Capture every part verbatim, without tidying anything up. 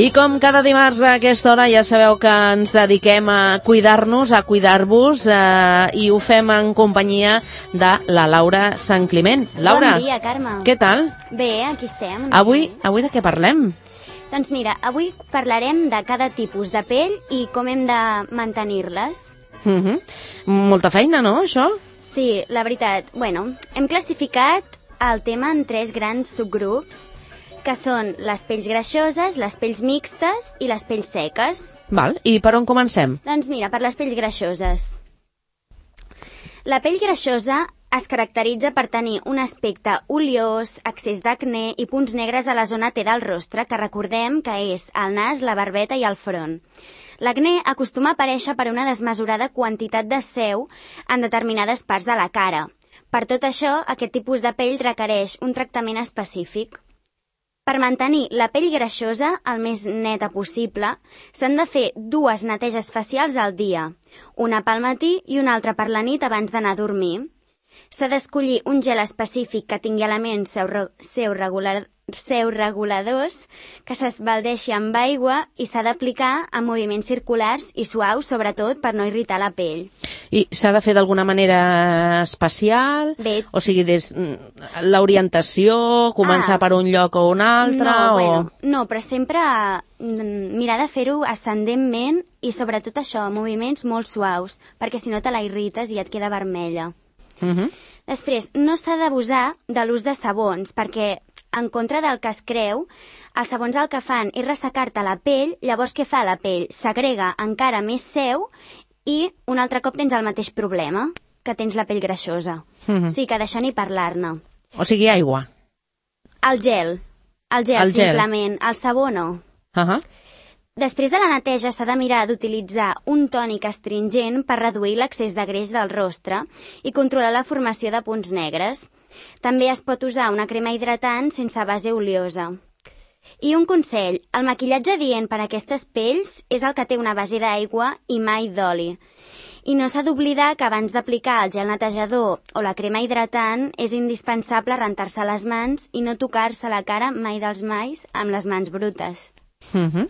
I com cada dimarts a aquesta hora ja sabeu que ens dediquem a cuidar-nos, a cuidar-vos, eh, i ho fem en companyia de la Laura Sant Climent. Laura, bon dia, Carme. Què tal? Bé, aquí estem. Avui, avui de què parlem? Doncs mira, avui parlarem de cada tipus de pell i com hem de mantenir-les. Uh-huh. Molta feina, no, això? Sí, la veritat. Bueno, hem classificat el tema en tres grans subgrups, que són les pells greixoses, les pells mixtes i les pells seques. Val, i per on comencem? Doncs mira, per les pells greixoses. La pell greixosa es caracteritza per tenir un aspecte oliós, excés d'acné i punts negres a la zona T del rostre, que recordem que és el nas, la barbeta i el front. L'acné acostuma a aparèixer per una desmesurada quantitat de seu en determinades parts de la cara. Per tot això, aquest tipus de pell requereix un tractament específic. Per mantenir la pell greixosa el més neta possible, s'han de fer dues neteges facials al dia, una pel matí i una altra per la nit abans d'anar a dormir. S'ha d'escollir un gel específic que tingui elements seu, seu, regular, seu reguladors, que s'esbaldeixi amb aigua i s'ha d'aplicar amb moviments circulars i suaus, sobretot per no irritar la pell. I s'ha de fer d'alguna manera especial? Bé. O sigui, des l'orientació, començar ah. per un lloc o un altre? No, o... bueno, no, però sempre mirar de fer-ho ascendentment i sobretot això, moviments molt suaus, perquè si no te la irrites i et queda vermella. Uh-huh. Després, no s'ha d'abusar de l'ús de sabons, perquè, en contra del que es creu, els sabons el que fan és ressecar-te la pell, llavors què fa la pell? S'agrega encara més seu i un altre cop tens el mateix problema, que tens la pell greixosa. Uh-huh. O sigui que d'això ni parlar-ne. O sigui, aigua. El gel. El gel, el gel. simplement. El sabó no. Uh-huh. Després de la neteja s'ha de mirar d'utilitzar un tònic astringent per reduir l'excés de greix del rostre i controlar la formació de punts negres. També es pot usar una crema hidratant sense base oliosa. I un consell, el maquillatge adient per a aquestes pells és el que té una base d'aigua i mai d'oli. I no s'ha d'oblidar que abans d'aplicar el gel netejador o la crema hidratant és indispensable rentar-se les mans i no tocar-se la cara mai dels mais amb les mans brutes. Mhm.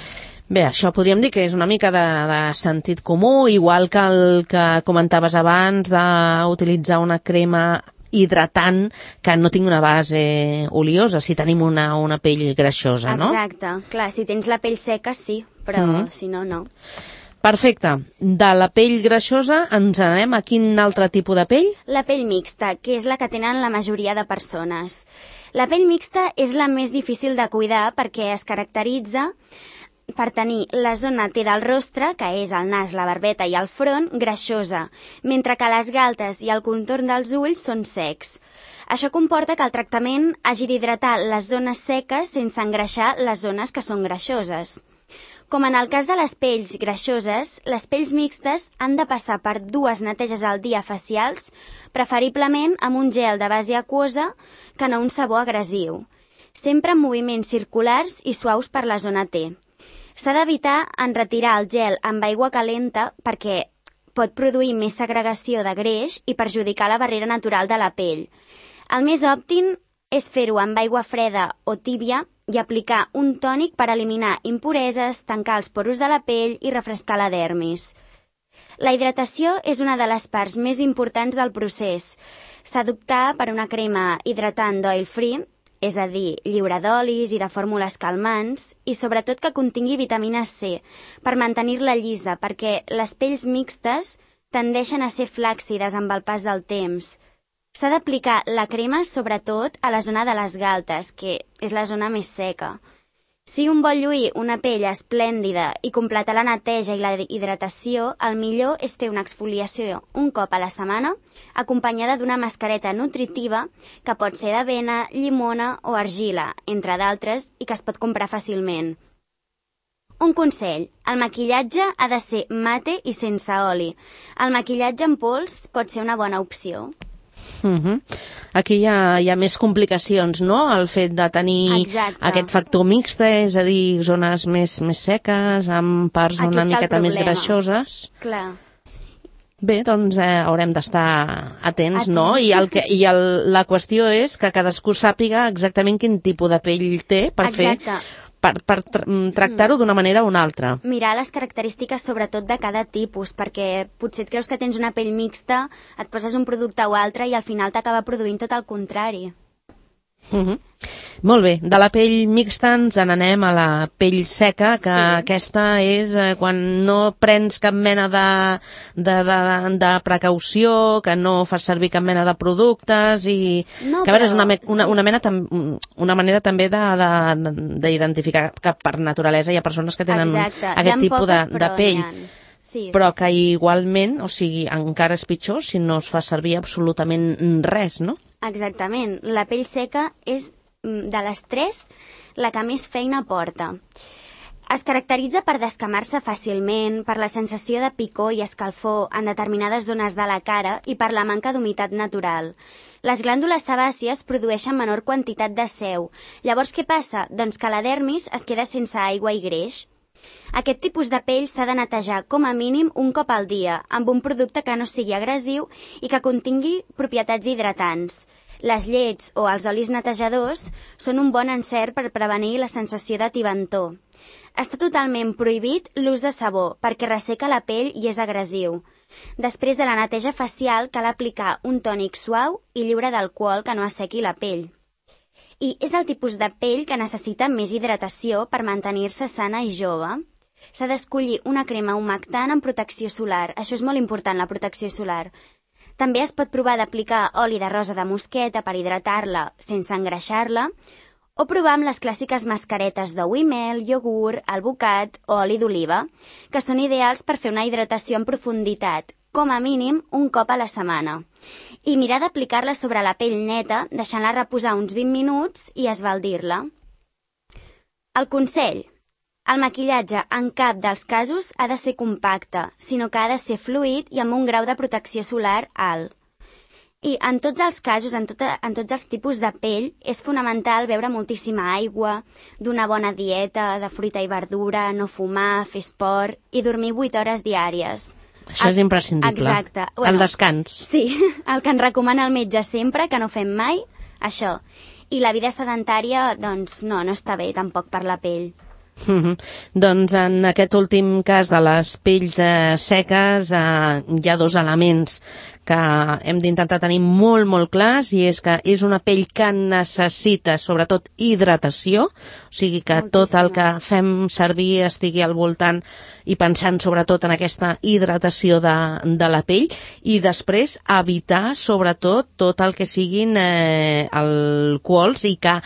Bé, això podríem dir que és una mica de, de sentit comú, igual que el que comentaves abans d'utilitzar una crema hidratant que no tingui una base oliosa, si tenim una, una pell greixosa, no? Exacte, clar, si tens la pell seca sí, però mm. si no, no. Perfecte. De la pell greixosa ens anem a quin altre tipus de pell? La pell mixta, que és la que tenen la majoria de persones. La pell mixta és la més difícil de cuidar perquè es caracteritza per tenir la zona T del rostre, que és el nas, la barbeta i el front, greixosa, mentre que les galtes i el contorn dels ulls són secs. Això comporta que el tractament hagi d'hidratar les zones seques sense engreixar les zones que són greixoses. Com en el cas de les pells greixoses, les pells mixtes han de passar per dues neteges al dia facials, preferiblement amb un gel de base aquosa que no un sabó agressiu, sempre amb moviments circulars i suaus per la zona T. S'ha d'evitar en retirar el gel amb aigua calenta perquè pot produir més segregació de greix i perjudicar la barrera natural de la pell. El més òptim és fer-ho amb aigua freda o tíbia i aplicar un tònic per eliminar impureses, tancar els poros de la pell i refrescar la dermis. La hidratació és una de les parts més importants del procés. S'ha d'optar per una crema hidratant d'oil free, és a dir, lliure d'olis i de fórmules calmants, i sobretot que contingui vitamina C, per mantenir-la llisa, perquè les pells mixtes tendeixen a ser flàccides amb el pas del temps. S'ha d'aplicar la crema sobretot a la zona de les galtes, que és la zona més seca. Si un vol lluir una pell esplèndida i completar la neteja i la hidratació, el millor és fer una exfoliació un cop a la setmana, acompanyada d'una mascareta nutritiva que pot ser d'avena, llimona o argila, entre d'altres, i que es pot comprar fàcilment. Un consell, el maquillatge ha de ser mate i sense oli. El maquillatge en pols pot ser una bona opció. Uh-huh. Aquí hi ha, hi ha més complicacions, no? El fet de tenir Exacte. Aquest factor mixte, és a dir, zones més, més seques, amb parts Aquí una està miqueta el més problema. greixoses. Clar. Bé, doncs eh, haurem d'estar atents, atents, no? I, el que, i el, la qüestió és que cadascú sàpiga exactament quin tipus de pell té per Exacte. fer per, per tra tractar-ho d'una manera o una altra. Mirar les característiques sobretot de cada tipus, perquè potser et creus que tens una pell mixta, et poses un producte o altre i al final t'acaba produint tot el contrari. Uh -huh. Molt bé, de la pell mixta ens n'anem a la pell seca, que sí. aquesta és eh, quan no prens cap mena de, de, de, de precaució, que no fas servir cap mena de productes i no, que a veure, és però, una, una, sí. una, mena tam, una manera també d'identificar que per naturalesa hi ha persones que tenen Exacte. aquest tipus poques, de, de pell. Sí. Però que igualment, o sigui, encara és pitjor si no es fa servir absolutament res, no? Exactament. La pell seca és, de les tres, la que més feina porta. Es caracteritza per descamar-se fàcilment, per la sensació de picor i escalfor en determinades zones de la cara i per la manca d'humitat natural. Les glàndules sebàcies produeixen menor quantitat de sèu. Llavors, què passa? Doncs que la dermis es queda sense aigua i greix. Aquest tipus de pell s'ha de netejar com a mínim un cop al dia, amb un producte que no sigui agressiu i que contingui propietats hidratants. Les llets o els olis netejadors són un bon encert per prevenir la sensació de tibantor. Està totalment prohibit l'ús de sabó perquè resseca la pell i és agressiu. Després de la neteja facial cal aplicar un tònic suau i lliure d'alcohol que no assequi la pell. I és el tipus de pell que necessita més hidratació per mantenir-se sana i jove. S'ha d'escollir una crema humectant amb protecció solar. Això és molt important, la protecció solar. També es pot provar d'aplicar oli de rosa de mosqueta per hidratar-la sense engreixar-la, o provar amb les clàssiques mascaretes d'ou i mel, iogurt, alvocat o oli d'oliva, que són ideals per fer una hidratació en profunditat, com a mínim un cop a la setmana. I mirar d'aplicar-la sobre la pell neta, deixant-la reposar uns vint minuts i esbaldir-la. El consell: el maquillatge en cap dels casos ha de ser compacte, sinó que ha de ser fluid i amb un grau de protecció solar alt. I en tots els casos, en, tota, en tots els tipus de pell, és fonamental beure moltíssima aigua, d'una bona dieta, de fruita i verdura, no fumar, fer esport i dormir vuit hores diàries. Això és imprescindible. Exacte. Bueno, el descans. Sí, el que ens recomana el metge sempre, que no fem mai, això. I la vida sedentària, doncs no, no està bé tampoc per la pell. Mm-hmm. Doncs en aquest últim cas de les pells eh, seques eh, hi ha dos elements que hem d'intentar tenir molt, molt clars, i és que és una pell que necessita sobretot hidratació, o sigui que Moltíssima. Tot el que fem servir estigui al voltant i pensant sobretot en aquesta hidratació de, de la pell, i després evitar sobretot tot el que siguin eh, alcohols i que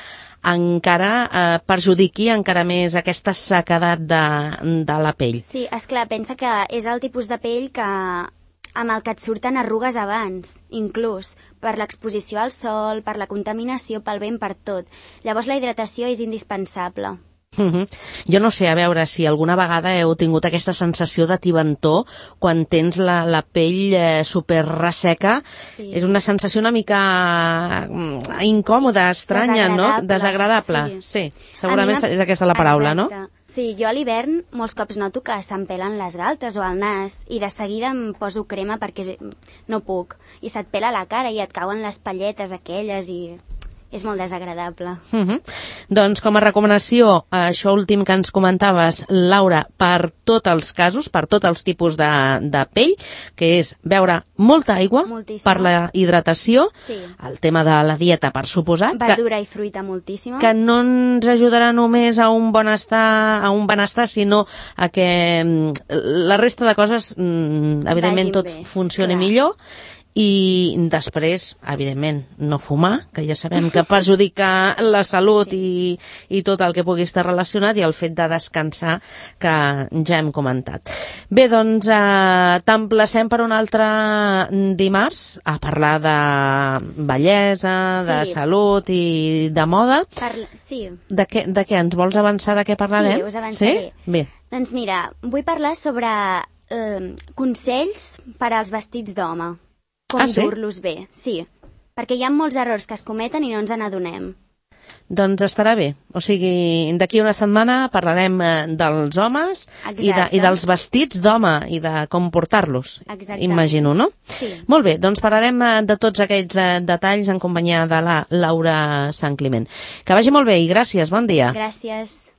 encara eh, perjudiqui encara més aquesta sequedat de, de la pell. Sí, esclar, pensa que és el tipus de pell que amb el que et surten arrugues abans, inclús, per l'exposició al sol, per la contaminació, pel vent, per tot. Llavors la hidratació és indispensable. Uh-huh. Jo no sé, a veure si alguna vegada heu tingut aquesta sensació de tibantor quan tens la, la pell eh, super resseca. Sí. És una sensació una mica incòmoda, estranya, no? Desagradable. Sí, sí, segurament és aquesta la paraula, exacte. No? Sí, jo a l'hivern molts cops noto que se'm pelen les galtes o el nas i de seguida em poso crema perquè no puc. I se't pela la cara i et cauen les palletes aquelles i és molt desagradable. Uh-huh. Doncs com a recomanació, això últim que ens comentaves, Laura, per tots els casos, per tots els tipus de, de pell, que és beure molta aigua, moltíssima. Per la hidratació, sí. El tema de la dieta, per suposat, verdura que, i fruita moltíssima, que no ens ajudarà només a un benestar, a un benestar, sinó a que la resta de coses, evidentment, tot bé, funcioni clar. Millor. I després, evidentment, no fumar, que ja sabem que perjudica la salut sí. i, i tot el que pugui estar relacionat, i el fet de descansar, que ja hem comentat. Bé, doncs, eh, t'emplacem per un altre dimarts a parlar de bellesa, sí. de salut i de moda. Parla... Sí. De què, de què? Ens vols avançar de què parlarem? Sí, us avançaré. Sí? Bé. Doncs mira, vull parlar sobre eh, consells per als vestits d'home. Com ah, sí? dur-los bé, sí. Perquè hi ha molts errors que es cometen i no ens n'adonem. Doncs estarà bé. O sigui, d'aquí una setmana parlarem dels homes i, de, i dels vestits d'home i de com portar-los. Imagino, no? Sí. Molt bé, doncs parlarem de tots aquests detalls en companyia de la Laura Sant Climent. Que vagi molt bé i gràcies, bon dia. Gràcies.